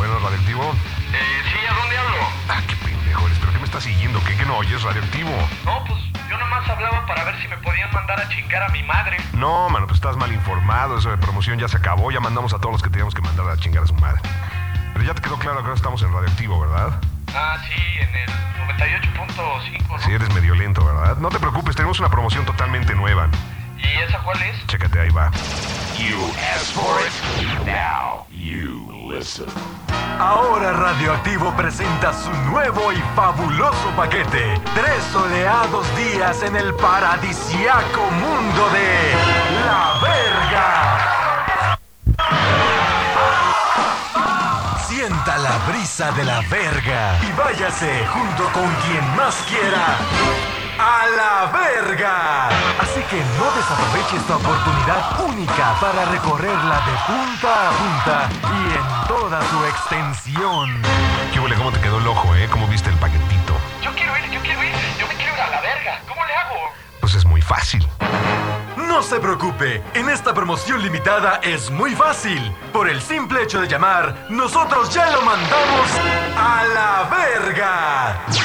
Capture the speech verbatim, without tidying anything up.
Bueno, radioactivo. Eh, sí, ¿a dónde hablo? Ah, qué pendejo eres. ¿Pero qué me estás siguiendo? ¿Qué que no oyes, radioactivo? No, pues yo nomás hablaba para ver si me podían mandar a chingar a mi madre. No, mano, pues estás mal informado. Eso de promoción ya se acabó. Ya mandamos a todos los que teníamos que mandar a chingar a su madre. Pero ya te quedó claro que ahora estamos en radioactivo, ¿verdad? Ah, sí, en el noventa y ocho punto cinco, ¿no? Sí, eres medio lento, ¿verdad? No te preocupes, tenemos una promoción totalmente nueva. ¿Y esa cuál es? Chécate, ahí va. You asked for it, now you listen. Ahora Radioactivo presenta su nuevo y fabuloso paquete. Tres soleados días en el paradisiaco mundo de La Verga. Sienta la brisa de La Verga y váyase junto con quien más quiera a La Verga. Así que no desaproveche esta oportunidad única para recorrerla de punta a punta y en toda su extensión. ¿Qué huele? ¿Cómo te quedó el ojo, eh? ¿Cómo viste el paquetito? Yo quiero ir, yo quiero ir. Yo me quiero ir a la verga. ¿Cómo le hago? Pues es muy fácil. No se preocupe, en esta promoción limitada es muy fácil. Por el simple hecho de llamar, nosotros ya lo mandamos a La Verga.